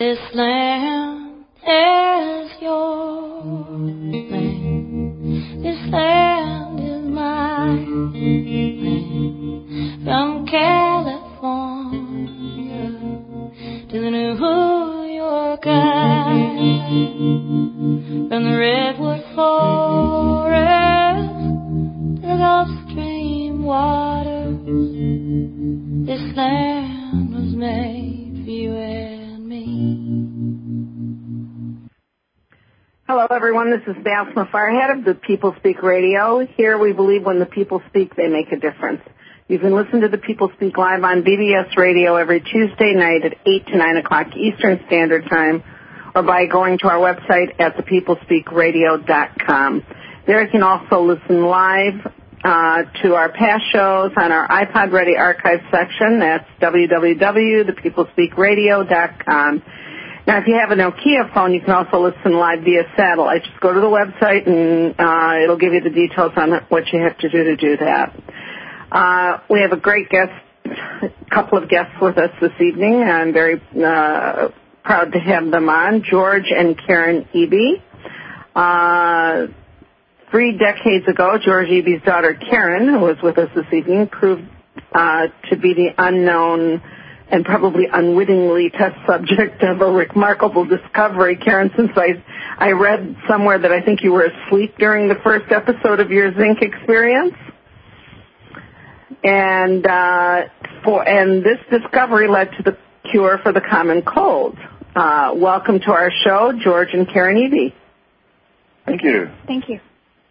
This land is your land. This land is my land. From California to the New York Island, from the redwood forest to the Gulf Stream waters, this land was made for you and me. Hello, everyone. This is Basma Farhead of the People Speak Radio. Here we believe when the people speak, they make a difference. You can listen to the People Speak live on BBS Radio every Tuesday night at 8 to 9 o'clock Eastern Standard Time, or by going to our website at thepeoplespeakradio.com. There you can also listen live to our past shows on our iPod Ready archive section. That's www.thepeoplespeakradio.com. Now, if you have a Nokia phone, you can also listen live via satellite. Just go to the website, and it'll give you the details on what you have to do that. We have a great couple of guests with us this evening. I'm very proud to have them on, George and Karen Eby. 3 decades ago, George Eby's daughter, Karen, who was with us this evening, proved to be the unknown and probably unwittingly test subject of a remarkable discovery. Karen, since I read somewhere that I think you were asleep during the first episode of your zinc experience, and this discovery led to the cure for the common cold. Welcome to our show, George and Karen Eby. Thank you. Thank you.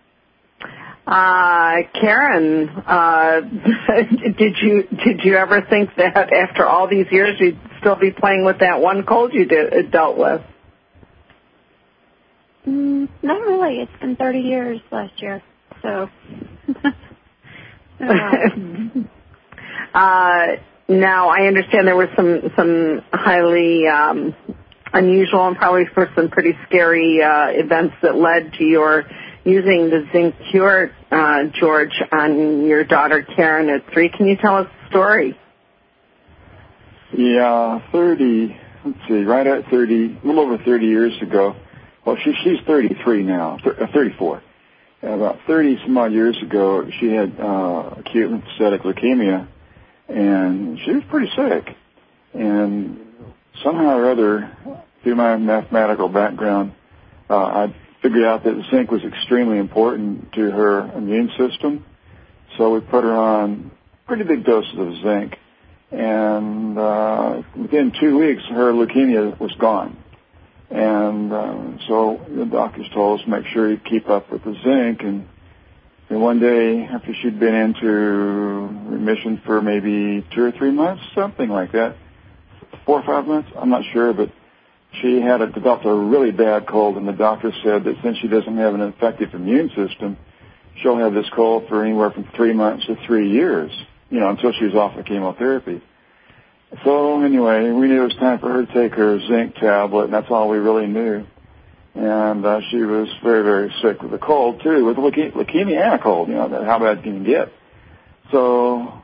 Karen, did you ever think that after all these years you'd still be playing with that one cold you dealt with? Not really. It's been 30 years last year, so. Now I understand there were some highly unusual and probably for some pretty scary events that led to your using the zinc cure, George, on your daughter Karen at 3. Can you tell us the story? Yeah, right at 30, a little over 30 years ago. Well, she's 33 now, 34. About 30 some odd years ago, she had acute lymphocytic leukemia, and she was pretty sick. And somehow or other, through my mathematical background, I figured out that zinc was extremely important to her immune system. So we put her on pretty big doses of zinc. And within 2 weeks, her leukemia was gone. And so the doctors told us to make sure you keep up with the zinc. And one day, after she'd been into remission for maybe 2 or 3 months, something like that, 4 or 5 months, I'm not sure, but she had developed a really bad cold, and the doctor said that since she doesn't have an effective immune system, she'll have this cold for anywhere from 3 months to 3 years, until she was off the chemotherapy. So anyway, we knew it was time for her to take her zinc tablet, and that's all we really knew. And she was very, very sick with a cold, too, with leukemia and a cold, how bad can you get? So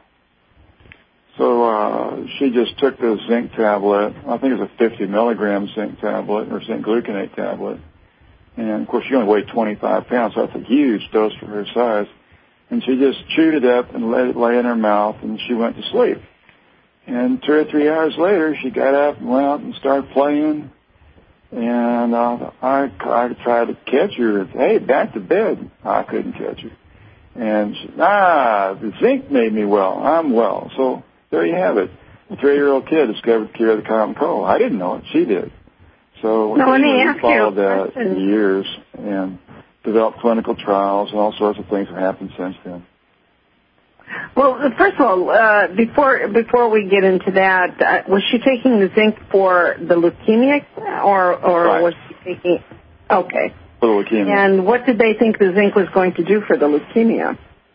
she just took the zinc tablet. I think it was a 50 milligram zinc tablet or zinc gluconate tablet. And, of course, she only weighed 25 pounds, so that's a huge dose for her size. And she just chewed it up and let it lay in her mouth, and she went to sleep. And 2 or 3 hours later, she got up and went out and started playing. And I tried to catch her. Hey, back to bed. I couldn't catch her. And she, the zinc made me well. I'm well. So there you have it. A 3-year-old kid discovered the cure of the common cold. I didn't know it. She did. So we followed that in years and developed clinical trials, and all sorts of things have happened since then. Well, first of all, before we get into that, was she taking the zinc for the leukemia, or right. Was she taking? Okay. For the leukemia. And what did they think the zinc was going to do for the leukemia?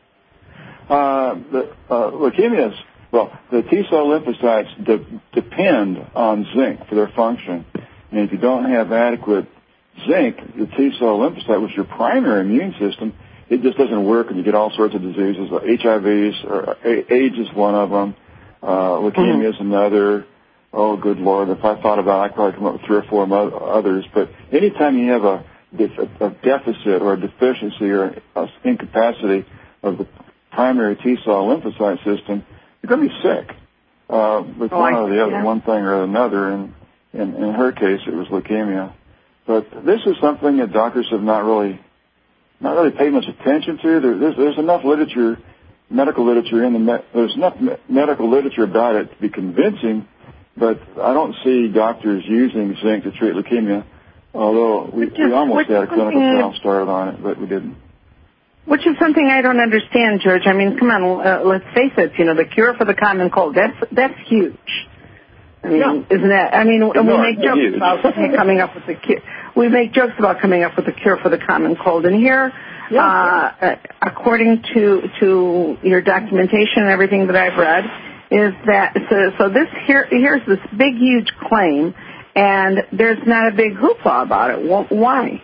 The T-cell lymphocytes depend on zinc for their function. And if you don't have adequate zinc, the T-cell lymphocyte, which is your primary immune system, it just doesn't work, and you get all sorts of diseases. HIVs, or AIDS is one of them. Leukemia is another. oh, good Lord, if I thought about it, I'd probably come up with 3 or 4 others. But anytime you have a deficit or a deficiency or an incapacity of the primary T-cell lymphocyte system, you're going to be sick with one or the other, one thing or another. And in her case, it was leukemia. But this is something that doctors have not really paid much attention to. There's enough literature, medical literature there's enough medical literature about it to be convincing, but I don't see doctors using zinc to treat leukemia. Although we almost had a clinical trial started on it, but we didn't. Which is something I don't understand, George. I mean, come on, let's face it. The cure for the common cold, that's huge. I mean, isn't that? I mean, we make jokes about coming up with the cure. We make jokes about coming up with a cure for the common cold, and here, according to your documentation and everything that I've read, is that so this here's this big huge claim, and there's not a big hoopla about it. Why?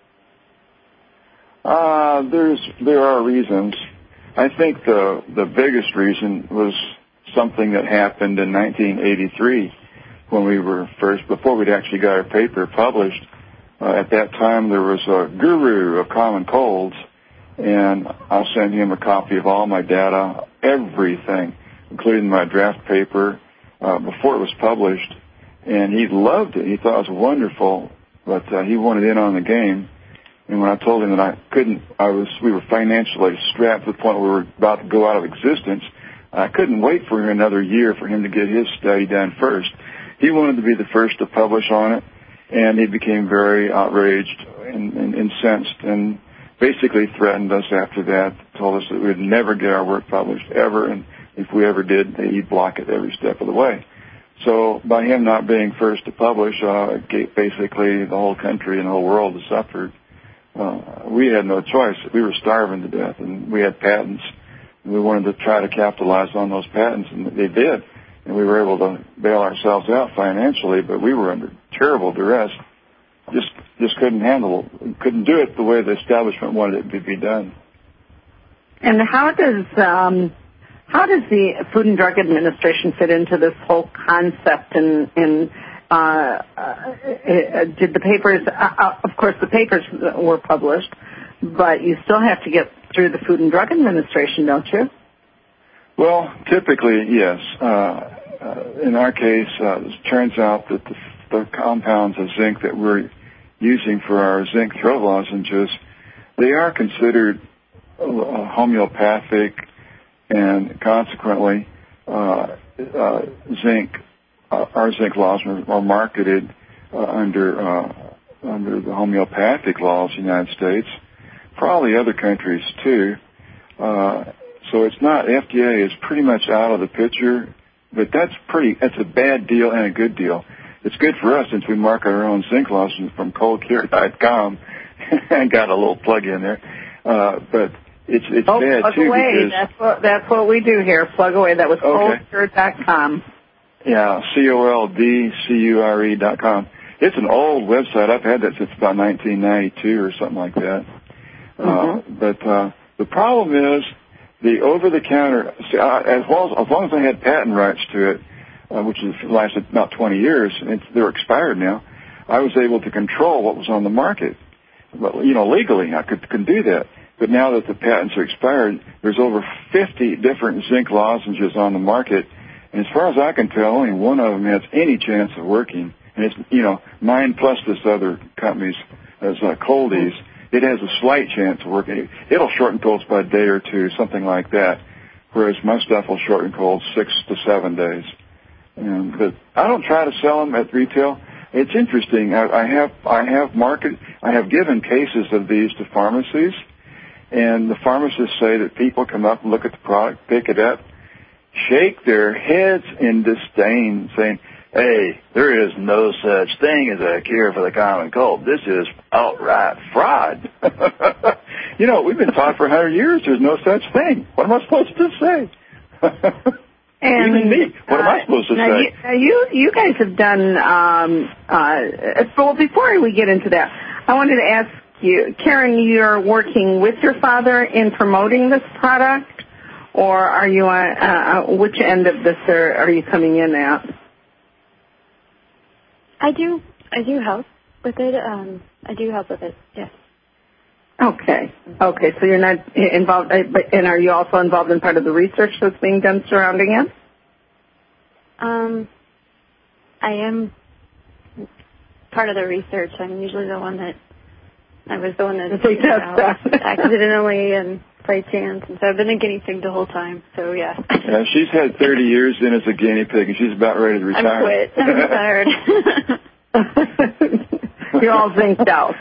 There are reasons. I think the biggest reason was something that happened in 1983 when before we'd actually got our paper published. At that time, there was a guru of common colds, and I sent him a copy of all my data, everything, including my draft paper, before it was published. And he loved it. He thought it was wonderful, but he wanted in on the game. And when I told him that we were financially strapped to the point where we were about to go out of existence, I couldn't wait for another year for him to get his study done first. He wanted to be the first to publish on it, and he became very outraged and incensed and basically threatened us after that, told us that we would never get our work published ever, and if we ever did, he'd block it every step of the way. So by him not being first to publish, basically the whole country and the whole world has suffered. We had no choice. We were starving to death, and we had patents. And we wanted to try to capitalize on those patents, and they did. And we were able to bail ourselves out financially, but we were under terrible duress. Just couldn't do it the way the establishment wanted it to be done. And how does the Food and Drug Administration fit into this whole concept? And did the papers? Of course, the papers were published, but you still have to get through the Food and Drug Administration, don't you? Well, typically, yes. In our case, it turns out that the compounds of zinc that we're using for our zinc throat lozenges, they are considered homeopathic, and consequently, our zinc lozenges are marketed under the homeopathic laws of the United States, probably other countries too. So it's not, FDA is pretty much out of the picture, but that's a bad deal and a good deal. It's good for us since we market our own zinc lozenges from coldcure.com. I got a little plug in there. But it's bad plug too away. because that's what we do here. Plug away. That was coldcure.com. Yeah, coldcure.com. It's an old website. I've had that since about 1992 or something like that. But the problem is the over-the-counter, as long as I had patent rights to it, which lasted about 20 years, and they're expired now, I was able to control what was on the market. Well, legally I could do that. But now that the patents are expired, there's over 50 different zinc lozenges on the market. And as far as I can tell, only one of them has any chance of working. And it's, mine plus this other company's as Coldies. It has a slight chance of working. It'll shorten colds by a day or two, something like that. Whereas my stuff will shorten colds 6 to 7 days. But I don't try to sell them at retail. It's interesting. I have given cases of these to pharmacies, and the pharmacists say that people come up and look at the product, pick it up, shake their heads in disdain, saying, "Hey, there is no such thing as a cure for the common cold. This is outright fraud." We've been taught for 100 years there's no such thing. What am I supposed to say? Even me. What am I supposed to say? You guys have done, well, before we get into that, I wanted to ask you, Karen, you're working with your father in promoting this product, or are you on which end of this are you coming in at? I do help with it. I do help with it, yes. Okay. So you're not involved, and are you also involved in part of the research that's being done surrounding it? I am part of the research. I'm usually the one that accidentally and by chance, and so I've been a guinea pig the whole time. So yeah. Yeah, she's had 30 years in as a guinea pig, and she's about ready to retire. I quit. I'm retired. You're all zinced out.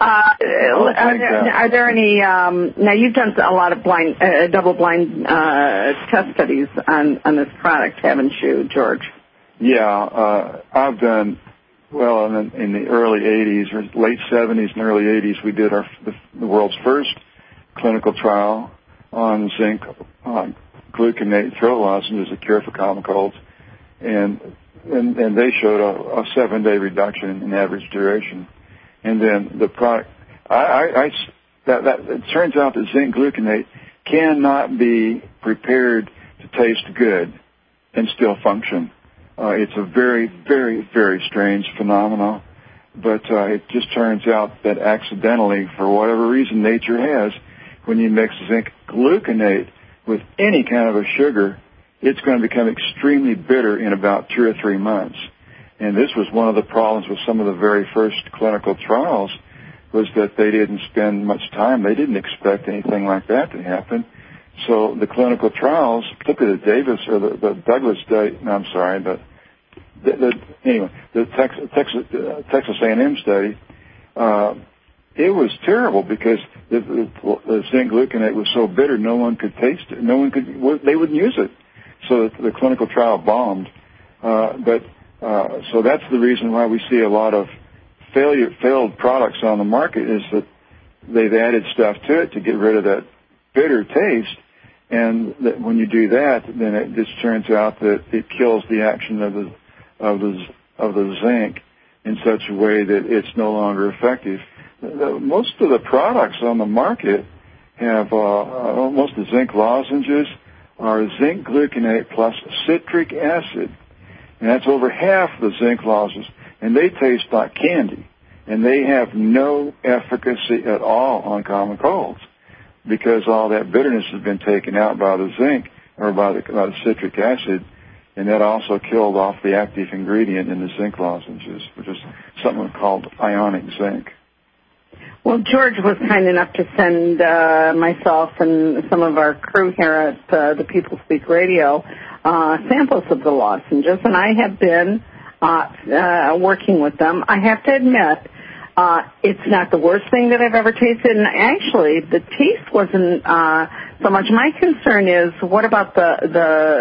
Are there any? Now you've done a lot of double-blind test studies on this product, haven't you, George? Yeah, I've done. Well, in the early 80s or late 70s and early 80s, we did the world's first clinical trial on zinc gluconate throat lozenge as a cure for common colds, and they showed a 7-day reduction in average duration. And then the product, it turns out that zinc gluconate cannot be prepared to taste good and still function. It's a very, very, very strange phenomenon, but it just turns out that accidentally, for whatever reason nature has, when you mix zinc gluconate with any kind of a sugar, it's going to become extremely bitter in about 2 or 3 months. And this was one of the problems with some of the very first clinical trials, was that they didn't spend much time. They didn't expect anything like that to happen. So the clinical trials, particularly the Davis or the Douglas study, no, I'm sorry, but the Texas A&M study, it was terrible because the zinc gluconate was so bitter, no one could taste it. They wouldn't use it. So the clinical trial bombed. So that's the reason why we see a lot of failed products on the market, is that they've added stuff to it to get rid of that bitter taste. And that when you do that, then it just turns out that it kills the action of the zinc in such a way that it's no longer effective. Most of the products on the market have most of the zinc lozenges are zinc gluconate plus citric acid, and that's over half the zinc lozenges, and they taste like candy, and they have no efficacy at all on common colds, because all that bitterness has been taken out by the zinc or by the citric acid, and that also killed off the active ingredient in the zinc lozenges, which is something called ionic zinc. Well, George was kind enough to send myself and some of our crew here at the People Speak Radio samples of the lozenges, and I have been working with them. I have to admit, it's not the worst thing that I've ever tasted, and actually the taste wasn't so much. My concern is, what about the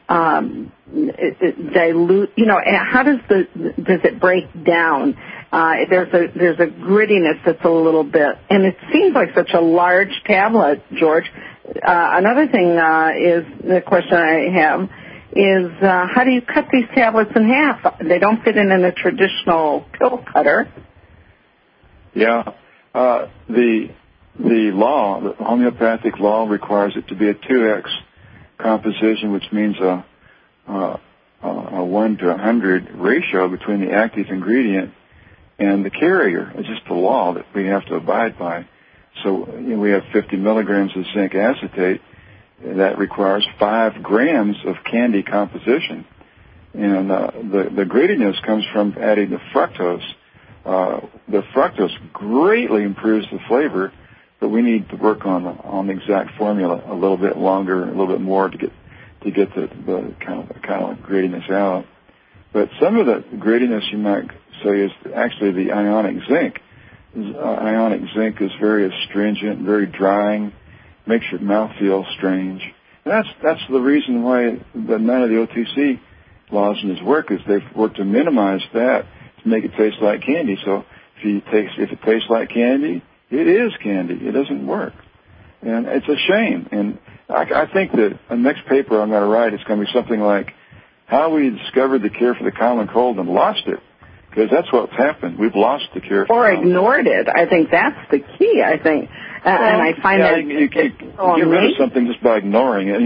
dilute? How does it break down? There's a grittiness that's a little bit, and it seems like such a large tablet, George. Another thing is, the question I have is, how do you cut these tablets in half? They don't fit in a traditional pill cutter. Yeah, the law, the homeopathic law, requires it to be a 2x composition, which means a 1 to 100 ratio between the active ingredient and the carrier. It's just the law that we have to abide by. So we have 50 milligrams of zinc acetate. That requires 5 grams of candy composition. And the grittiness comes from adding the fructose. The fructose greatly improves the flavor, but we need to work on the exact formula a little bit longer, a little bit more to get the kind of grittiness out. But some of the grittiness, you might say, is actually the ionic zinc. Ionic zinc is very astringent, very drying, makes your mouth feel strange. And that's the reason why none of the OTC lozenges work, is they've worked to minimize that to make it taste like candy. So if it tastes like candy, it is candy. It doesn't work. And it's a shame. And I think that the next paper I'm going to write is going to be something like how we discovered the cure for the common cold and lost it. Because that's what's happened. We've lost the cure. Or ignored it. I think that's the key, I think. And I find that you get rid of something just by ignoring it,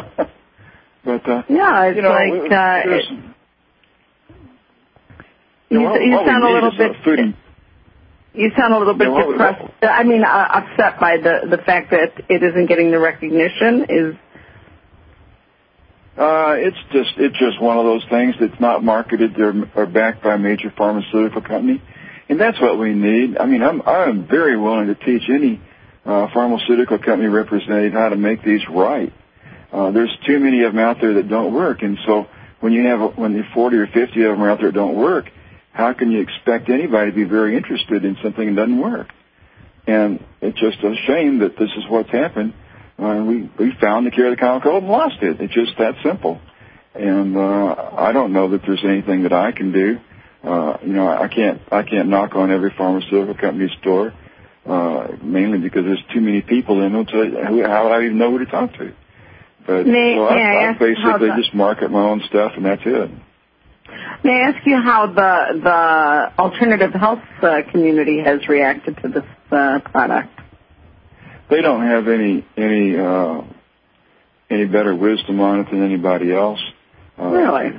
But yeah, it's You sound a little bit. You sound a little bit depressed. Upset by the fact that it isn't getting the recognition. It's just one of those things that's not marketed or backed by a major pharmaceutical company, and that's what we need. I mean, I'm very willing to teach any pharmaceutical company representative how to make these right. There's too many of them out there that don't work, and so when the 40 or 50 of them are out there that don't work, how can you expect anybody to be very interested in something that doesn't work? And it's just a shame that this is what's happened. We found the cure of the common cold and lost it. It's just that simple. And I don't know that there's anything that I can do. I can't knock on every pharmaceutical company's door, mainly because there's too many people in them. How would I even know who to talk to? But I basically just market my own stuff, and that's it. May I ask you how the alternative health community has reacted to this product? They don't have any better wisdom on it than anybody else. Really?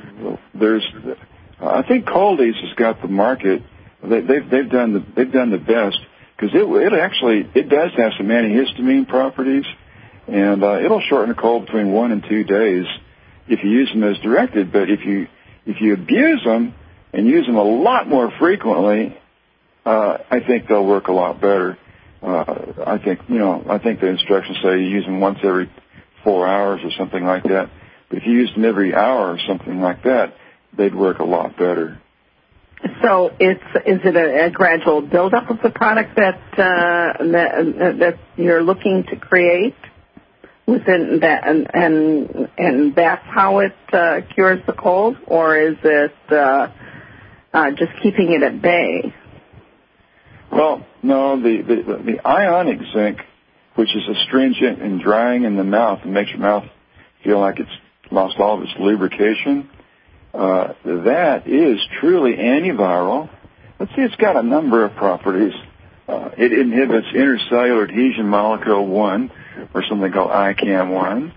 I think Cold-EEZE has got the market. They've done the best because it does have some antihistamine properties, and it'll shorten a cold between 1 and 2 days if you use them as directed. But if you abuse them and use them a lot more frequently, I think they'll work a lot better. I think the instructions say you use them once every 4 hours or something like that. But if you used them every hour or something like that, they'd work a lot better. So is it a gradual buildup of the product that you're looking to create within that, and that's how it cures the cold, or is it just keeping it at bay? Well, no, the ionic zinc, which is astringent and drying in the mouth and makes your mouth feel like it's lost all of its lubrication, that is truly antiviral. Let's see, it's got a number of properties. It inhibits intercellular adhesion molecule 1, or something called ICAM1.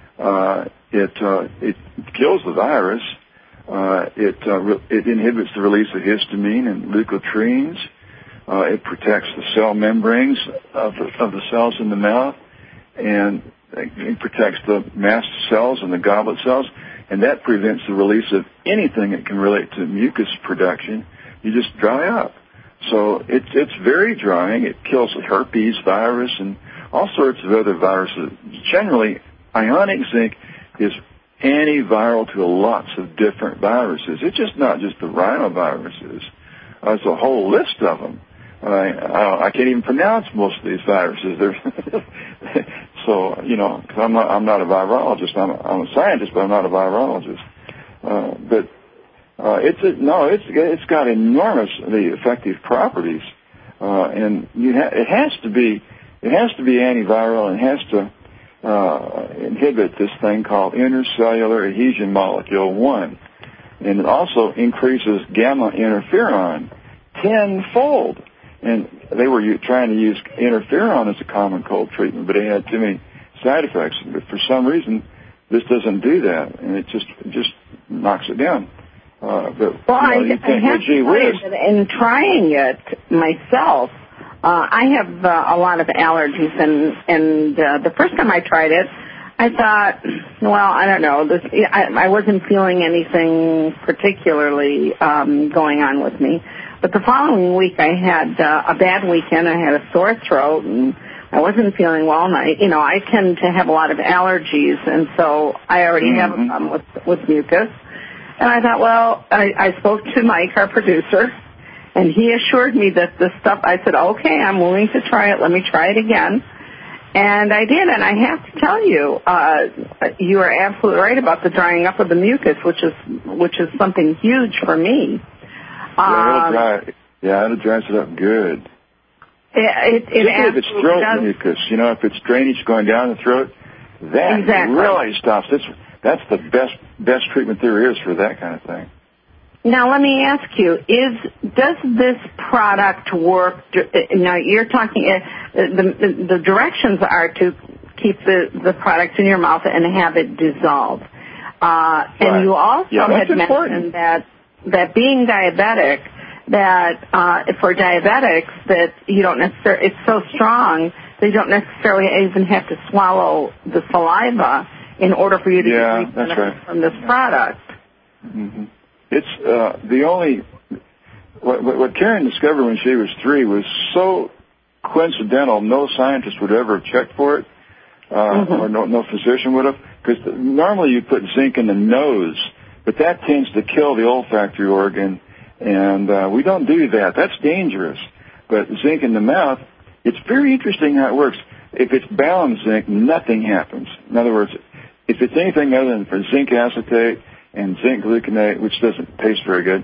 It kills the virus. It inhibits the release of histamine and leukotrienes. It protects the cell membranes of the cells in the mouth, and it protects the mast cells and the goblet cells, and that prevents the release of anything that can relate to mucus production. You just dry up. So it's very drying. It kills the herpes virus and all sorts of other viruses. Generally, ionic zinc is antiviral to lots of different viruses. It's just not just the rhinoviruses. There's a whole list of them. I can't even pronounce most of these viruses. So, because I'm not a virologist. I'm a scientist, but I'm not a virologist. It's got enormously effective properties, and it has to be antiviral, and has to inhibit this thing called intercellular adhesion molecule 1, and it also increases gamma interferon tenfold. And they were trying to use interferon as a common cold treatment, but it had too many side effects. But for some reason, this doesn't do that, and it just knocks it down. I have to say that in trying it myself, I have a lot of allergies, and the first time I tried it, I thought, well, I don't know. I wasn't feeling anything particularly going on with me. But the following week, I had a bad weekend. I had a sore throat, and I wasn't feeling well. And I tend to have a lot of allergies, and so I already have a problem with mucus. And I thought, well, I spoke to Mike, our producer, and he assured me that the stuff. I said, okay, I'm willing to try it. Let me try it again. And I did, and I have to tell you, you are absolutely right about the drying up of the mucus, which is something huge for me. It dries it up good. If it's throat mucus, if it's drainage going down the throat, that really stops. That's the best treatment there is for that kind of thing. Now, let me ask you: does this product work? Now, you're talking. The directions are to keep the product in your mouth and have it dissolve. And you also had mentioned that that being diabetic, that for diabetics that you don't necessarily, it's so strong that you don't necessarily even have to swallow the saliva in order for you to get benefit from this product. Mm-hmm. It's the only what Karen discovered when she was 3 was so coincidental. No scientist would ever have checked for it, or no physician would have, because normally you put zinc in the nose, but that tends to kill the olfactory organ, and we don't do that. That's dangerous. But zinc in the mouth, it's very interesting how it works. If it's balanced zinc, nothing happens. In other words, if it's anything other than for zinc acetate and zinc gluconate, which doesn't taste very good,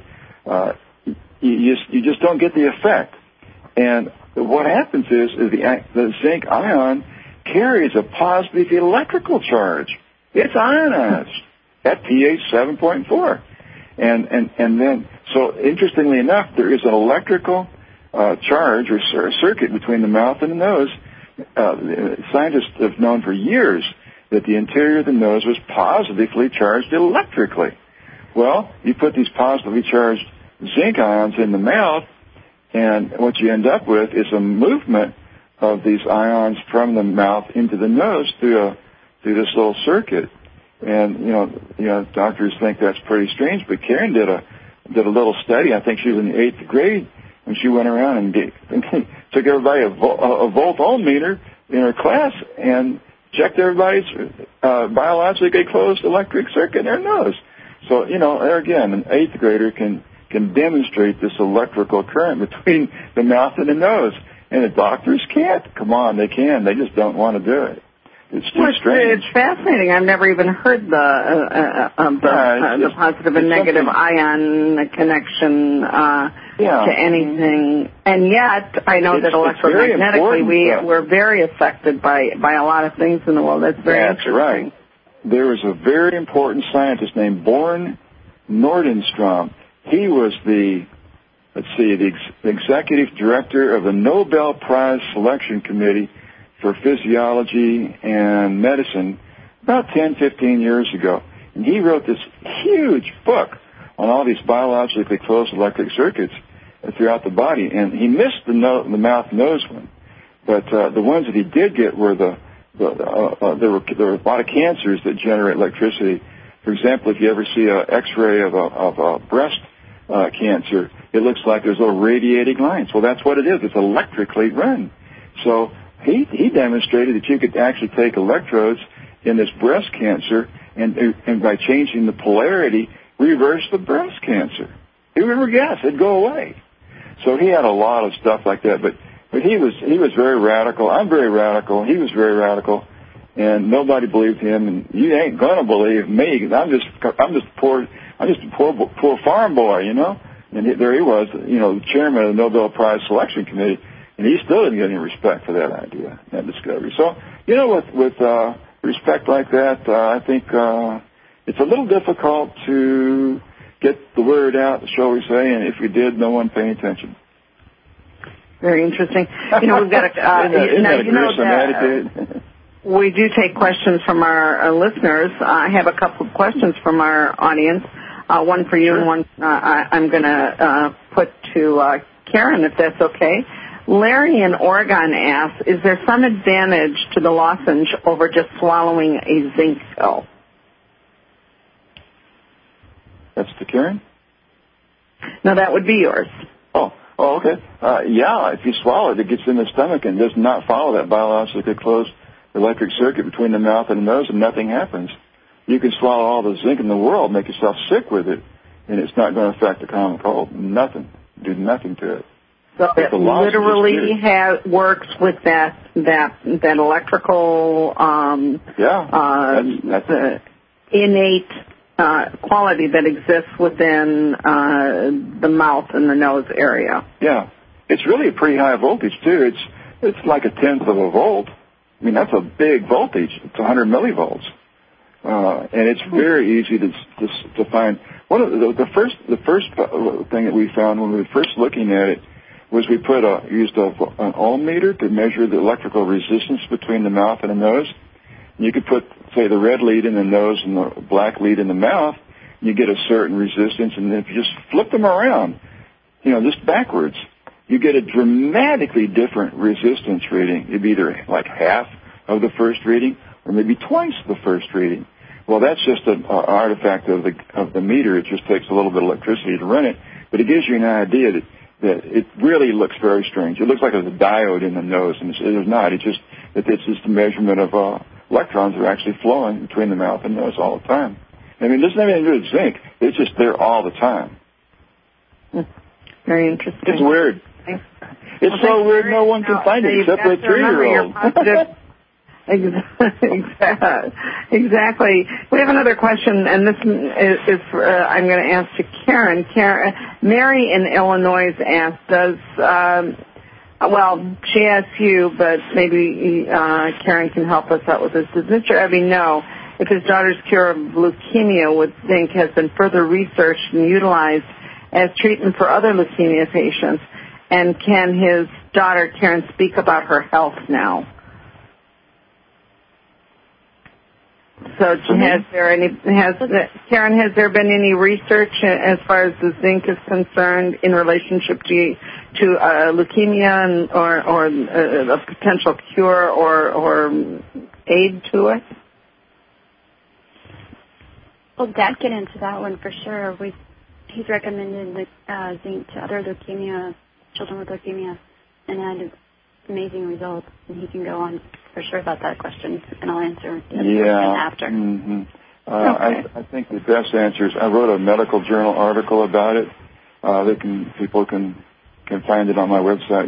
you just don't get the effect. And what happens is the zinc ion carries a positive electrical charge. It's ionized at pH 7.4. And then, so interestingly enough, there is an electrical charge or circuit between the mouth and the nose. Scientists have known for years that the interior of the nose was positively charged electrically. Well, you put these positively charged zinc ions in the mouth, and what you end up with is a movement of these ions from the mouth into the nose through this little circuit. And you know, doctors think that's pretty strange, but Karen did a little study. I think she was in the 8th grade when she went around and took everybody a volt ohm meter in her class and checked everybody's biologically closed electric circuit in their nose. So, you know, there again, an 8th grader can demonstrate this electrical current between the mouth and the nose. And the doctors can't. Come on, they can. They just don't want to do it. It's too strange. It's fascinating. I've never even heard the positive and negative ion connection to anything. And yet, I know that electromagnetically we're very affected by a lot of things in the world. That's very interesting. Right. There was a very important scientist named Born Nordenstrom. He was the executive director of the Nobel Prize Selection Committee for Physiology and Medicine about 10, 15 years ago. And he wrote this huge book on all these biologically closed electric circuits throughout the body. And he missed the mouth-nose one. But the ones that he did get were there were a lot of cancers that generate electricity. For example, if you ever see an X-ray of a breast cancer, it looks like there's little radiating lines. Well, that's what it is. It's electrically run. So he demonstrated that you could actually take electrodes in this breast cancer and by changing the polarity, reverse the breast cancer. Who ever guessed? It'd go away. So he had a lot of stuff like that. But he was very radical. I'm very radical. He was very radical, and nobody believed him. And you ain't gonna believe me because I'm just a poor farm boy, you know. And there he was, you know, chairman of the Nobel Prize Selection Committee, and he still didn't get any respect for that idea, that discovery. So, you know, with respect like that, I think it's a little difficult to get the word out, shall we say, and if we did, no one paying attention. Very interesting. You know, we've got attitude? We do take questions from our listeners. I have a couple of questions from our audience. One for you and one I'm going to put to Karen, if that's okay. Larry in Oregon asks, is there some advantage to the lozenge over just swallowing a zinc pill? That's to Karen? No, that would be yours. Oh, okay. If you swallow it, it gets in the stomach and does not follow that biologically closed electric circuit between the mouth and the nose, and nothing happens. You can swallow all the zinc in the world, make yourself sick with it, and it's not going to affect the common cold. Nothing. Do nothing to it. So it literally works with that electrical that's innate quality that exists within the mouth and the nose area. Yeah. It's really a pretty high voltage, too. It's like 1/10 of a volt. I mean, that's a big voltage. It's 100 millivolts. And it's very easy to find. One of the first thing that we found when we were first looking at it was we used an ohm meter to measure the electrical resistance between the mouth and the nose. And you could put, say, the red lead in the nose and the black lead in the mouth. you get a certain resistance, and if you just flip them around, just backwards, you get a dramatically different resistance reading. It'd be either like half of the first reading or maybe twice the first reading. Well, that's just an artifact of the meter. It just takes a little bit of electricity to run it, but it gives you an idea that it really looks very strange. It looks like there's a diode in the nose, and it's not. It's just a measurement of electrons that are actually flowing between the mouth and nose all the time. I mean, it doesn't have anything to do with zinc. It's just there all the time. Very interesting. It's weird. It's so weird no one can find it except for a 3-year-old. Exactly. We have another question, and this is I'm going to ask to Karen. Mary in Illinois asked, she asked you, but maybe Karen can help us out with this. Does Mr. Ebby know if his daughter's cure of leukemia with zinc has been further researched and utilized as treatment for other leukemia patients? And can his daughter, Karen, speak about her health now? So Karen, has there been any research as far as the zinc is concerned in relationship to leukemia or a potential cure or aid to it? Well, Dad get into that one for sure. He's recommended zinc to other children with leukemia, and had amazing results. And he can go on for sure about that question, and I'll answer after. Mm-hmm. I think the best answer is I wrote a medical journal article about it. People can find it on my website,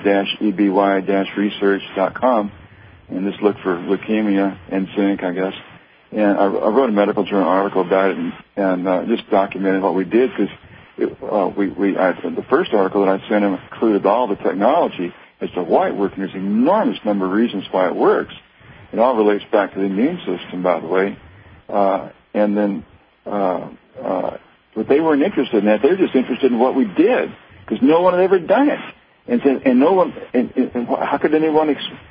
george-eby-research.com, and just look for leukemia and zinc, I guess. And I wrote a medical journal article about it and just documented what we did, because the first article that I sent him included all the technology as to why it works, and there's an enormous number of reasons why it works. It all relates back to the immune system, by the way. But they weren't interested in that. They were just interested in what we did, because no one had ever done it. And no one. And how could anyone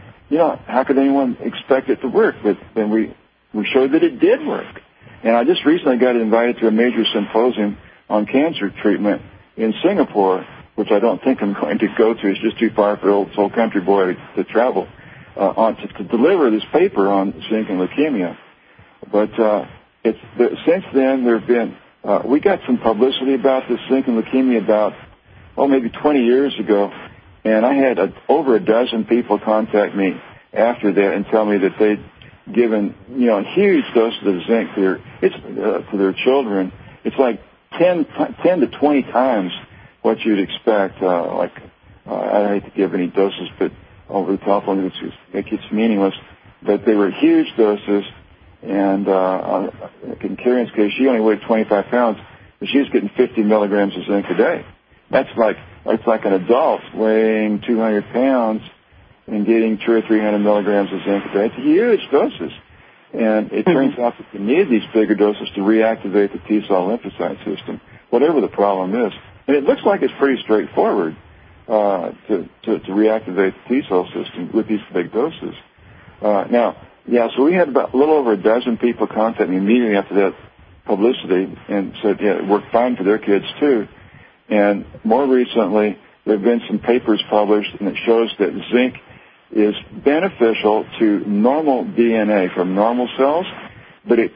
expect it to work? But then we showed that it did work. And I just recently got invited to a major symposium on cancer treatment in Singapore, which I don't think I'm going to go to. It's just too far for an old country boy to travel to deliver this paper on zinc and leukemia. But since then there have been we got some publicity about this zinc and leukemia about maybe 20 years ago, and I had over a dozen people contact me after that and tell me that they'd given huge doses of zinc to their children. It's like 10 to 20 times what you'd expect. I hate to give any doses, but over the telephone it's meaningless. But they were huge doses, and in Karen's case, she only weighed 25 pounds, but she was getting 50 milligrams of zinc a day. That's like an adult weighing 200 pounds and getting 200 or 300 milligrams of zinc a day. It's huge doses. And it turns out that you need these bigger doses to reactivate the T-cell lymphocyte system, whatever the problem is. And it looks like it's pretty straightforward to reactivate the T-cell system with these big doses. So we had about a little over a dozen people contact me immediately after that publicity and said, it worked fine for their kids too. And more recently, there have been some papers published, and it shows that zinc is beneficial to normal DNA from normal cells, but it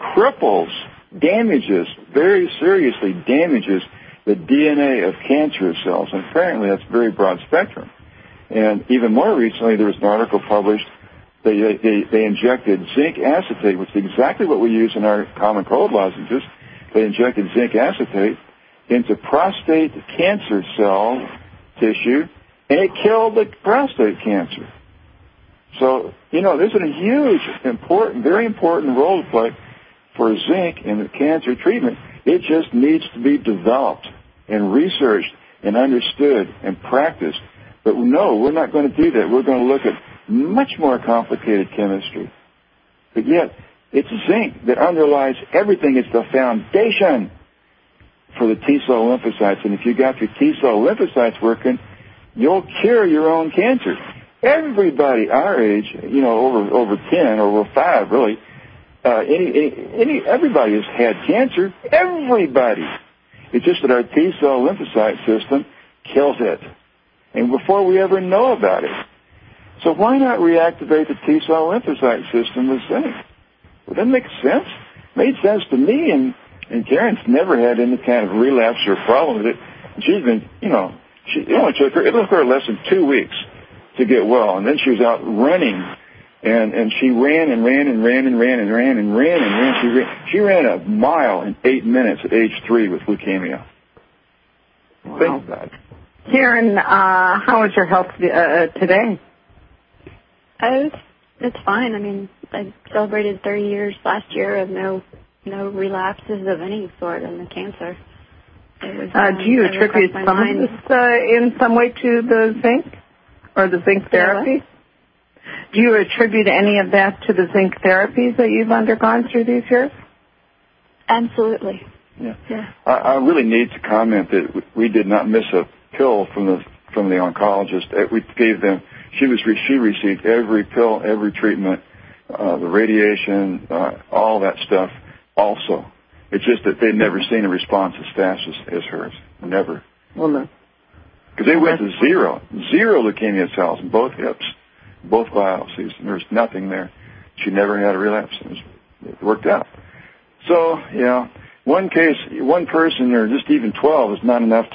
very seriously damages the DNA of cancerous cells, and apparently that's very broad spectrum. And even more recently, there was an article published. They injected zinc acetate, which is exactly what we use in our common cold lozenges. They injected zinc acetate into prostate cancer cell tissue, and it killed the prostate cancer. So, there's a huge, very important role to play for zinc in the cancer treatment. It just needs to be developed and researched and understood and practiced. But no, we're not going to do that. We're going to look at much more complicated chemistry. But yet, it's zinc that underlies everything. It's the foundation for the T-cell lymphocytes. And if you got your T-cell lymphocytes working, you'll cure your own cancer. Everybody our age, over 10, over 5 really, everybody has had cancer. Everybody. It's just that our T-cell lymphocyte system kills it, and before we ever know about it. So why not reactivate the T-cell lymphocyte system with zinc? Well, that makes sense. Made sense to me, and Karen's never had any kind of relapse or problem with it. And she's been, it only took her less than 2 weeks to get well, and then she was out running, and she ran. She ran a mile in 8 minutes at age 3 with leukemia. Wow. Think about it. Karen, how is your health today? It's fine. I mean, I celebrated 30 years last year of no relapses of any sort in the cancer. Do you attribute some of this in some way to the zinc or the zinc therapy? Do you attribute any of that to the zinc therapies that you've undergone through these years? Absolutely. Yeah. I really need to comment that we did not miss a pill from the oncologist. We gave them. She received every pill, every treatment, the radiation, all that stuff. Also, it's just that they'd never seen a response as fast as hers. Never. Well, no. Because they went to zero leukemia cells in both hips, both biopsies, and there's nothing there. She never had a relapse. It worked out. So, one case, one person, or just even 12 is not enough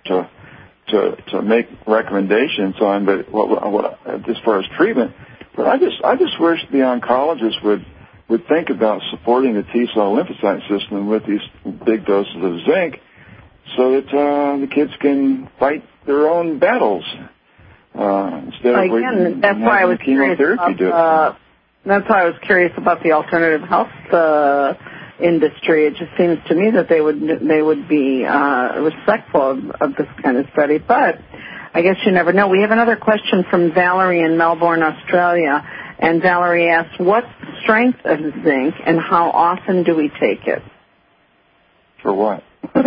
to make recommendations on. But what as far as treatment, but I just wish the oncologist would think about supporting the T-cell lymphocyte system with these big doses of zinc, so that the kids can fight their own battles instead of waiting. That's why I was curious that's why I was curious about the alternative health industry. It just seems to me that they would be respectful of this kind of study, but I guess you never know. We have another question from Valerie in Melbourne, Australia, and Valerie asks, what's the strength of zinc and how often do we take it? For what?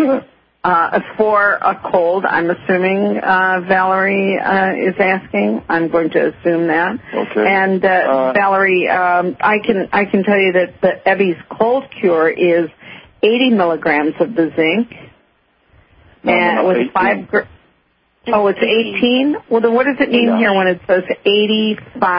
For a cold, I'm assuming Valerie is asking. I'm going to assume that. Okay. And Valerie, I can tell you that the Ebby's cold cure is 80 milligrams of the zinc, and with 5. Oh, it's 18? Well, then what does it mean here when it says 80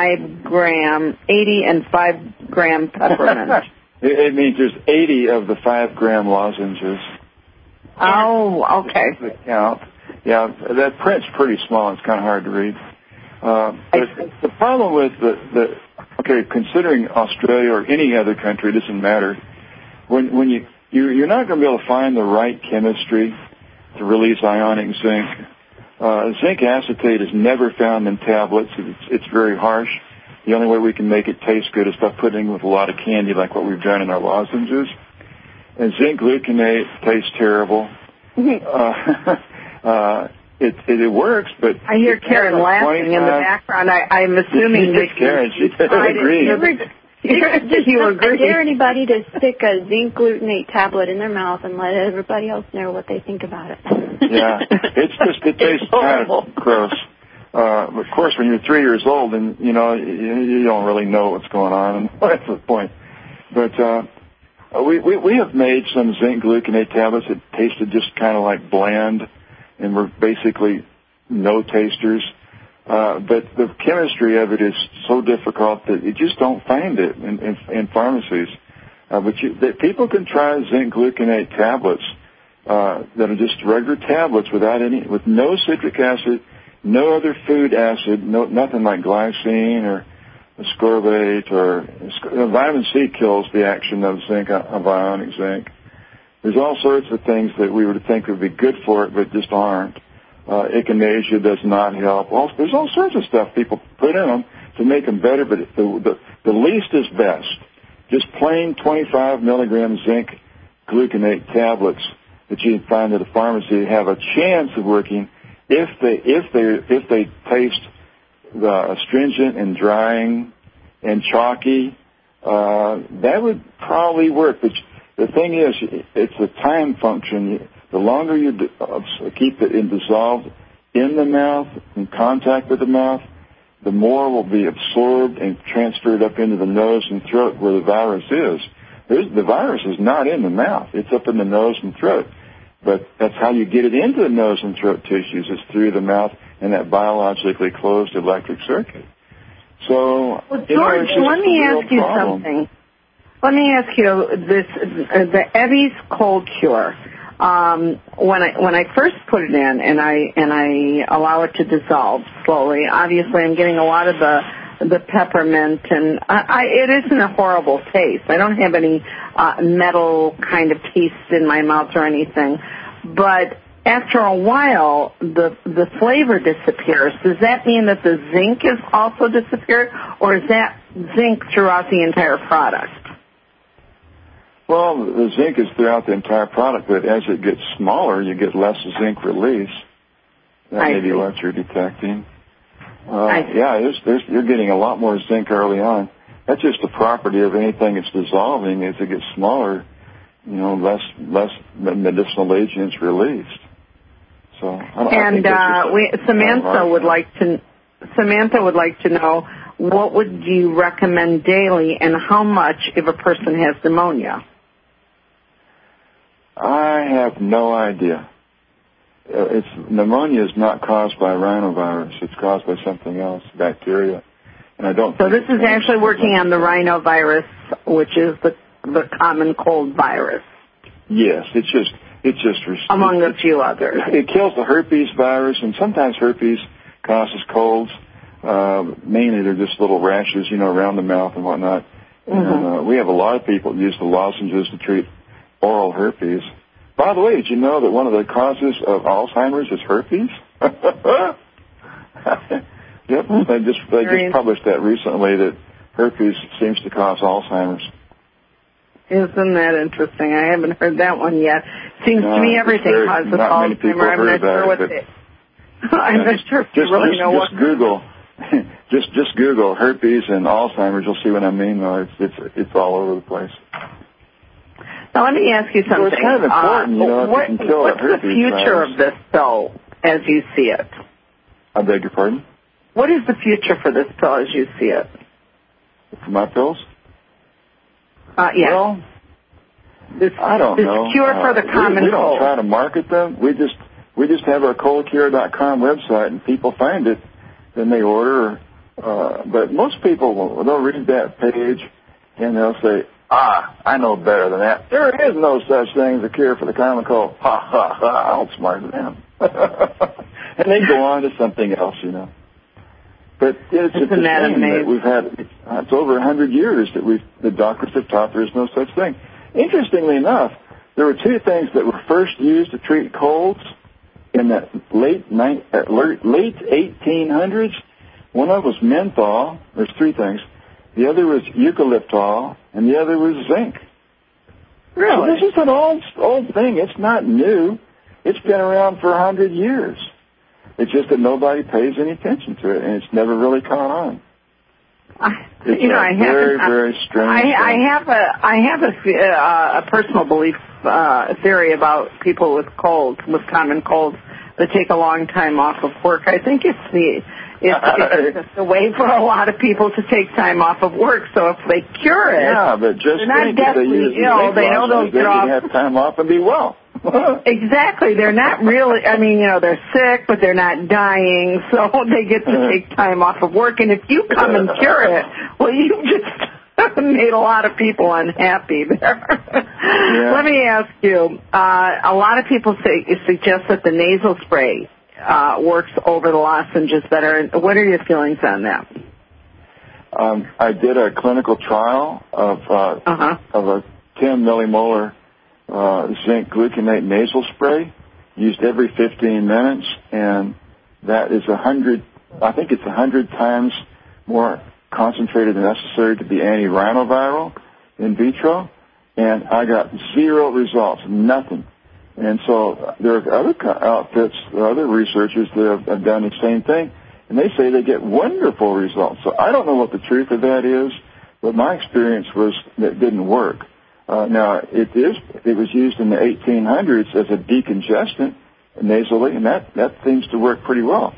and 5 gram peppermint? It means there's 80 of the 5 gram lozenges. Oh, okay. The count. Yeah, that print's pretty small. It's kind of hard to read. But the problem with considering Australia or any other country, it doesn't matter. When you're not going to be able to find the right chemistry to release ionic zinc. Zinc acetate is never found in tablets. It's very harsh. The only way we can make it taste good is by putting it with a lot of candy, like what we've done in our lozenges. And zinc gluconate tastes terrible. It works, but I hear Karen laughing in the background. I'm assuming that Karen, she doesn't agree. You agree? I dare anybody to stick a zinc gluconate tablet in their mouth and let everybody else know what they think about it. Yeah, it tastes kind of gross. Of course, when you're 3 years old, and you don't really know what's going on, and that's the point. But we have made some zinc gluconate tablets that tasted just kind of like bland, and were basically no tasters. But the chemistry of it is so difficult that you just don't find it in pharmacies. But people can try zinc gluconate tablets that are just regular tablets with no citric acid, no other food acid, nothing like glycine or ascorbate or vitamin C kills the action of zinc, of ionic zinc. There's all sorts of things that we would think would be good for it, but just aren't. Echinacea does not help. There's all sorts of stuff people put in them to make them better, but the least is best. Just plain 25 milligram zinc gluconate tablets that you can find at a pharmacy have a chance of working if they taste astringent and drying and chalky. That would probably work. But the thing is, it's a time function. The longer you keep it dissolved in the mouth, in contact with the mouth, the more will be absorbed and transferred up into the nose and throat where the virus is. The virus is not in the mouth. It's up in the nose and throat. But that's how you get it into the nose and throat tissues. It's through the mouth and that biologically closed electric circuit. So, well, George, let me ask you something. Let me ask you this: the Evi's cold cure. When I first put it in and I allow it to dissolve slowly, obviously I'm getting a lot of the peppermint, and it isn't a horrible taste. I don't have any metal kind of taste in my mouth or anything. But after a while, the flavor disappears. Does that mean that the zinc is also disappeared, or is that zinc throughout the entire product? Well, the zinc is throughout the entire product, but as it gets smaller, you get less zinc release. That may be what you're detecting. You're getting a lot more zinc early on. That's just a property of anything that's dissolving. As it gets smaller, less medicinal agents released. So, Samantha would like to know, what would you recommend daily, and how much if a person has pneumonia? I have no idea. Pneumonia is not caused by rhinovirus. It's caused by something else, bacteria. And I don't. So this is actually working on the rhinovirus, which is the common cold virus. Yes, it's just among a few others. It kills the herpes virus, and sometimes herpes causes colds. Mainly they're just little rashes, around the mouth and whatnot. Mm-hmm. And we have a lot of people use the lozenges to treat oral herpes. By the way, did you know that one of the causes of Alzheimer's is herpes? Yep, they just published that recently, that herpes seems to cause Alzheimer's. Isn't that interesting? I haven't heard that one yet. Seems to me everything causes Alzheimer's. I'm not sure what it is. I'm not sure if you really know what. Google. Just Google herpes and Alzheimer's. You'll see what I mean. Though it's all over the place. Now let me ask you something. Well, it's kind of important, what's the future of this pill as you see it? I beg your pardon? What is the future for this pill as you see it? For my pills? Yeah. Well, I don't know. This cure for the common cold. We don't try to market them. We just have our coldcure.com website, and people find it, then they order. But most people, they'll read that page, and they'll say, I know better than that. There is no such thing as a cure for the common cold. Ha, ha, ha, I'll outsmart them. And they go on to something else, But it's a shame that we've had, it's over 100 years that the doctors have taught there is no such thing. Interestingly enough, there were two things that were first used to treat colds in the late 1800s. One of them was menthol. There's three things. The other was eucalyptol, and the other was zinc. Really? So this is an old thing. It's not new. It's been around for 100 years. It's just that nobody pays any attention to it, and it's never really caught on. Very strange. I have a personal belief theory about people with colds, with common colds, that take a long time off of work. I think it's a way for a lot of people to take time off of work. So if they cure it, but just they're not deathly ill. They know they'll get off. They can have time off and be well. Exactly. They're not really, they're sick, but they're not dying, so they get to take time off of work. And if you come and cure it, well, you just made a lot of people unhappy there. Yeah. Let me ask you, a lot of people suggest that the nasal spray works over the lozenges better. What are your feelings on that? I did a clinical trial of a 10 millimolar zinc gluconate nasal spray, used every 15 minutes, and that is 100 times more concentrated than necessary to be antirhinoviral in vitro, and I got zero results, nothing. And so there are other outfits, other researchers that have done the same thing, and they say they get wonderful results. So I don't know what the truth of that is, but my experience was that it didn't work. Now, it was used in the 1800s as a decongestant nasally, and that seems to work pretty well.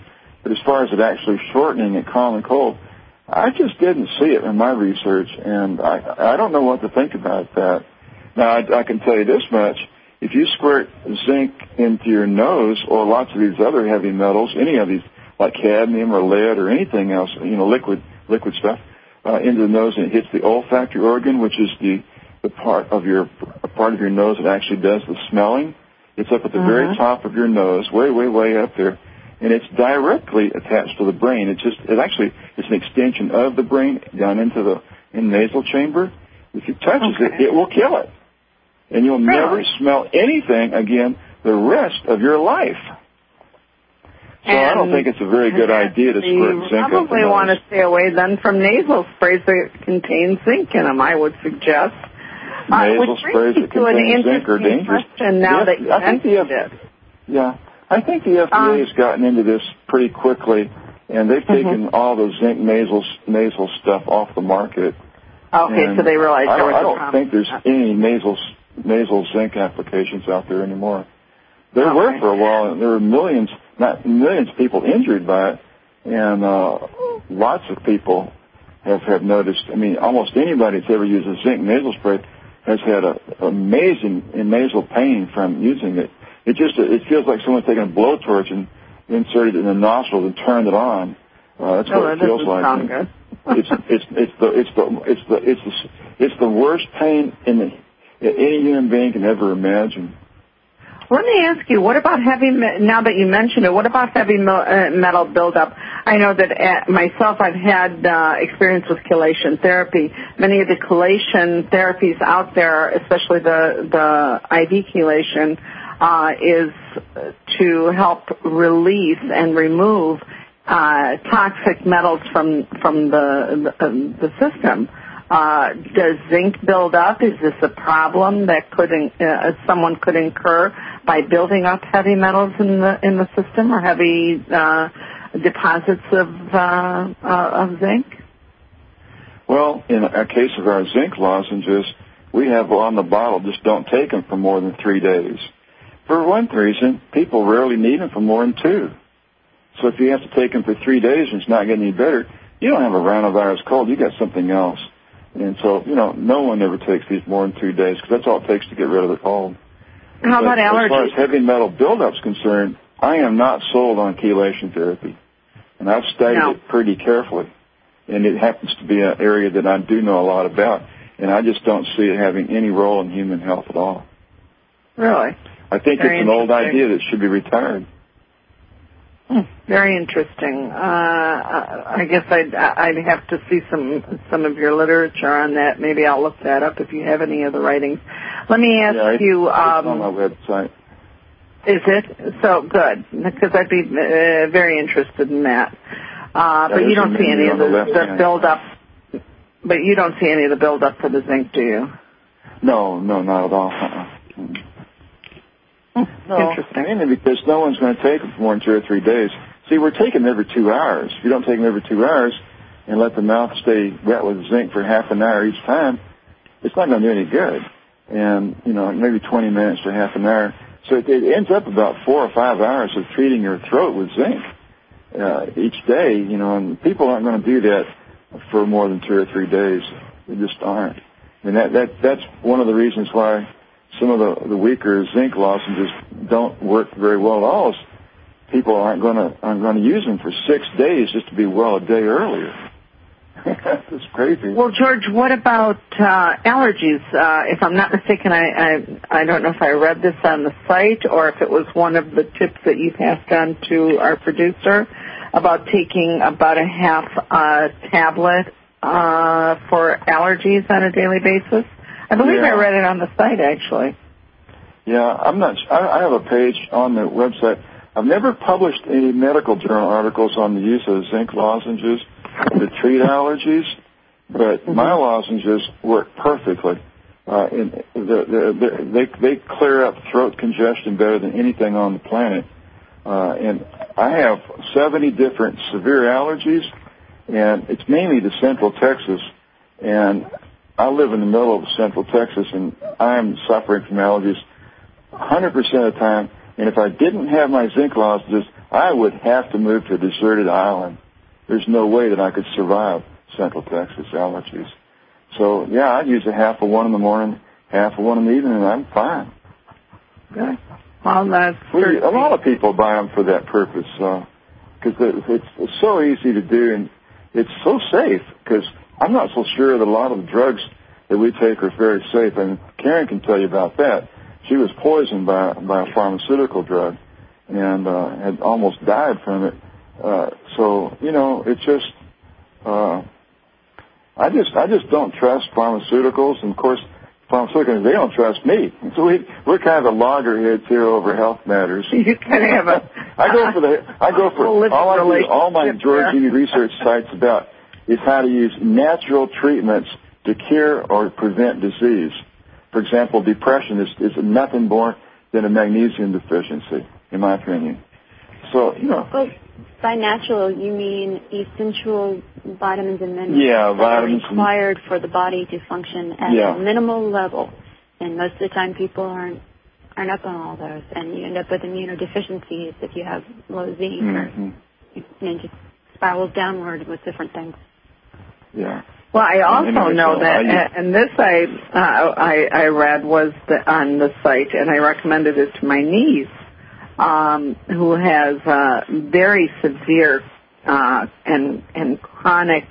But as far as it actually shortening it, common cold, I just didn't see it in my research, and I don't know what to think about that. Now, I can tell you this much. If you squirt zinc into your nose or lots of these other heavy metals, any of these, like cadmium or lead or anything else, liquid stuff, into the nose, and it hits the olfactory organ, which is the part of your nose that actually does the smelling. It's up at the very top of your nose, way, way, way up there, and it's directly attached to the brain. It's an extension of the brain down into the nasal chamber. If it touches it will kill it. And you'll never smell anything again the rest of your life. So I don't think it's a very good idea to squirt zinc up the nose. You probably want to stay away then from nasal sprays that contain zinc in them, I would suggest. Nasal sprays that contain zinc are dangerous. Now that you mentioned it. Yeah. I think the FDA has gotten into this pretty quickly, and they've taken all the zinc nasal stuff off the market. Okay, so they realize there was a problem. I don't think there's any nasal zinc applications out there anymore. There were for a while, and there were millions of people injured by it, and lots of people have noticed. I mean, almost anybody that's ever used a zinc nasal spray has had amazing nasal pain from using it. It feels like someone's taken a blowtorch and inserted it in the nostril and turned it on. That's what it feels like. Sound good. It's the worst pain any human being can ever imagine. Let me ask you, what about now that you mention it, what about heavy metal buildup? I know that myself, I've had experience with chelation therapy. Many of the chelation therapies out there, especially the IV chelation, is to help release and remove toxic metals from the system. Does zinc build up? Is this a problem that someone could incur by building up heavy metals in the system, or heavy deposits of zinc? Well, in a case of our zinc lozenges, we have on the bottle, just don't take them for more than 3 days. For one reason, people rarely need them for more than 2. So if you have to take them for 3 days and it's not getting any better, you don't have a rhinovirus cold. You got something else. And so, no one ever takes these more than 2 days because that's all it takes to get rid of the cold. How about allergies? As far as heavy metal buildup's concerned, I am not sold on chelation therapy. And I've studied it pretty carefully. And it happens to be an area that I do know a lot about. And I just don't see it having any role in human health at all. Really? I think it's an old idea that should be retired. Very interesting. I guess I'd have to see some of your literature on that. Maybe I'll look that up if you have any of the writings. Let me ask you. It's on my website. Is it? So good, because I'd be very interested in that. But you don't see any of the build-up. But you don't see any of the build-up for the zinc, do you? No, not at all. No, interesting. Mainly because no one's going to take them for more than 2 or 3 days. See, we're taking them every 2 hours. If you don't take them every 2 hours and let the mouth stay wet with zinc for half an hour each time, it's not going to do any good. And, maybe 20 minutes to half an hour. So it ends up about 4 or 5 hours of treating your throat with zinc each day, and people aren't going to do that for more than 2 or 3 days. They just aren't. I mean, that's one of the reasons why some of the weaker zinc lozenges don't work very well at all. People aren't going to use them for 6 days just to be well a day earlier. That's crazy. Well, George, what about allergies? If I'm not mistaken, I don't know if I read this on the site or if it was one of the tips that you passed on to our producer about taking about a half tablet for allergies on a daily basis. I believe I read it on the site, actually. Yeah, I have a page on the website. I've never published any medical journal articles on the use of zinc lozenges to treat allergies, but my lozenges work perfectly. They clear up throat congestion better than anything on the planet. And I have 70 different severe allergies, and it's mainly to Central Texas. And I live in the middle of Central Texas, and I'm suffering from allergies 100% of the time. And if I didn't have my zinc lozenges, I would have to move to a deserted island. There's no way that I could survive Central Texas allergies. So, yeah, I'd use a half of one in the morning, half of one in the evening, and I'm fine. Okay. Well, that's a lot of people buy them for that purpose because it's so easy to do, and it's so safe because I'm not so sure that a lot of the drugs that we take are very safe. And Karen can tell you about that. She was poisoned by a pharmaceutical drug and had almost died from it. So, you know, it's just I just don't trust pharmaceuticals, and of course, pharmaceuticals, they don't trust me. So we're kind of a loggerheads here over health matters. You kind of have a. All my George Eby research sites about is how to use natural treatments to cure or prevent disease. For example, depression is nothing more than a magnesium deficiency, in my opinion. So, you know. Well, by natural, you mean essential vitamins and minerals that are required for the body to function at a minimal level. And most of the time people aren't up on all those. And you end up with immunodeficiencies if you have low zinc or it just spirals downward with different things. Yeah. Well, I also know that, and this I read was on the site, and I recommended it to my niece, who has very severe and chronic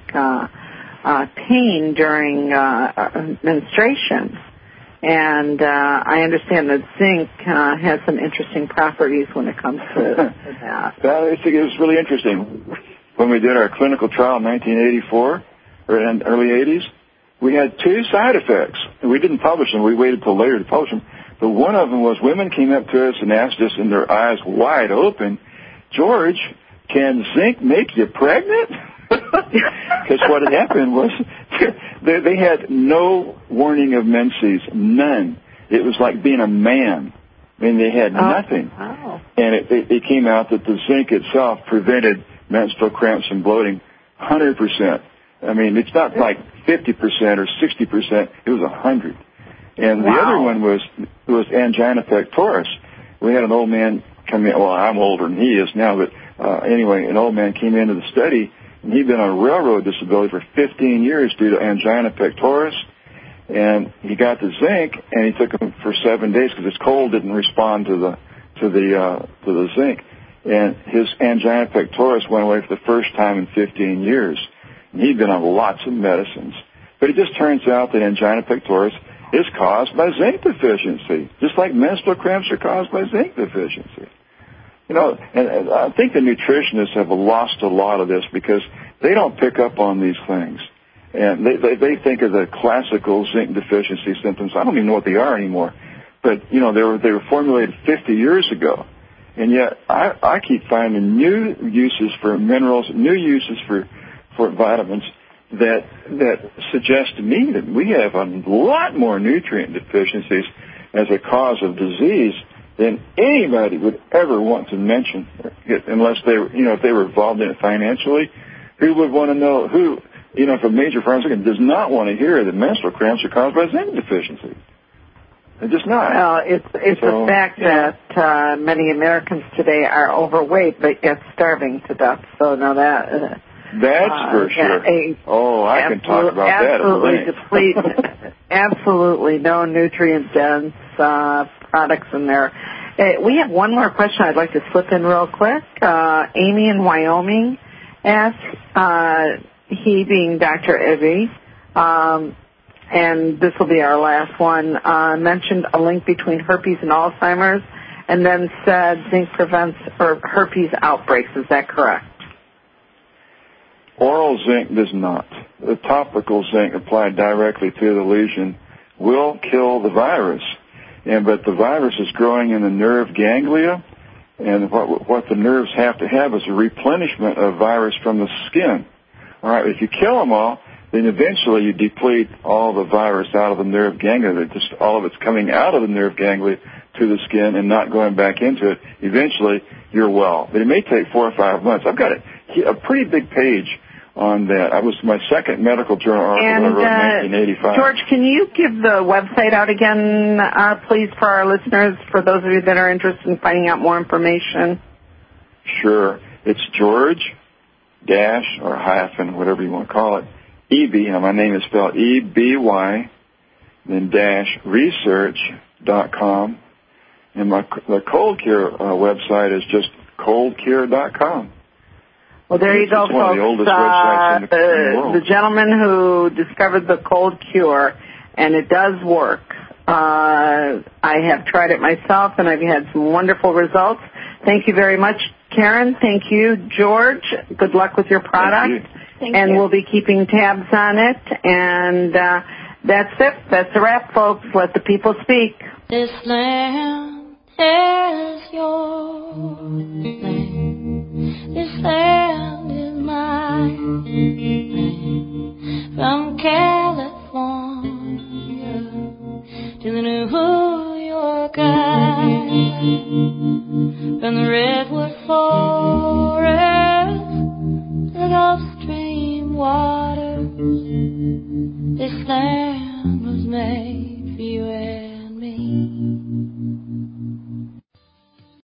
pain during menstruation. And I understand that zinc has some interesting properties when it comes to that. I think it was really interesting. When we did our clinical trial in 1984, or in the early 80s, we had 2 side effects. We didn't publish them. We waited till later to publish them. But one of them was women came up to us and asked us, in their eyes wide open, George, can zinc make you pregnant? Because what had happened was they had no warning of menses, none. It was like being a man. I mean, they had nothing. Wow. And it came out that the zinc itself prevented menstrual cramps and bloating 100%. I mean, it's not like 50% or 60%. It was 100. And the other one was angina pectoris. We had an old man come in. Well, I'm older than he is now, but anyway, an old man came into the study, and he'd been on a railroad disability for 15 years due to angina pectoris. And he got the zinc, and he took them for 7 days because his cold didn't respond to the zinc. And his angina pectoris went away for the first time in 15 years. And he'd been on lots of medicines. But it just turns out that angina pectoris is caused by zinc deficiency, just like menstrual cramps are caused by zinc deficiency. You know, and I think the nutritionists have lost a lot of this because they don't pick up on these things. And they think of the classical zinc deficiency symptoms. I don't even know what they are anymore. But, you know, they were formulated 50 years ago. And yet I keep finding new uses for minerals, new uses for vitamins that suggest to me that we have a lot more nutrient deficiencies as a cause of disease than anybody would ever want to mention, unless they were, you know, if they were involved in it financially. Who would want to know if a major pharmaceutical does not want to hear that menstrual cramps are caused by zinc deficiency? They're just not. Well, it's a fact that many Americans today are overweight, but yet starving to death. So now that's for sure. I can talk about that. Absolutely no nutrient-dense products in there. We have one more question I'd like to slip in real quick. Amy in Wyoming asks, he being Dr. Eby, and this will be our last one, mentioned a link between herpes and Alzheimer's, and then said zinc prevents herpes outbreaks. Is that correct? Oral zinc does not. The topical zinc applied directly to the lesion will kill the virus. But the virus is growing in the nerve ganglia, and what the nerves have to have is a replenishment of virus from the skin. All right, if you kill them all, then eventually you deplete all the virus out of the nerve ganglia. Just all of it's coming out of the nerve ganglia to the skin and not going back into it. Eventually, you're well. But it may take 4 or 5 months. I've got a pretty big page on that. I was my second medical journal article I wrote in 1985. George, can you give the website out again, please, for our listeners, for those of you that are interested in finding out more information? Sure. It's George dash or hyphen, whatever you want to call it, EB. Now, my name is spelled EBY, then dash research.com. And the Cold Cure website is just coldcure.com. Well, there you go, folks. One of the oldest websites in the world. The gentleman who discovered the Cold Cure, and it does work. I have tried it myself, and I've had some wonderful results. Thank you very much, Karen. Thank you, George. Good luck with your product. Thank you. We'll be keeping tabs on it. And that's it. That's a wrap, folks. Let the people speak. This land is your land. This land is mine. From California to the New York Island, from the redwood forest to the Gulf Stream waters, this land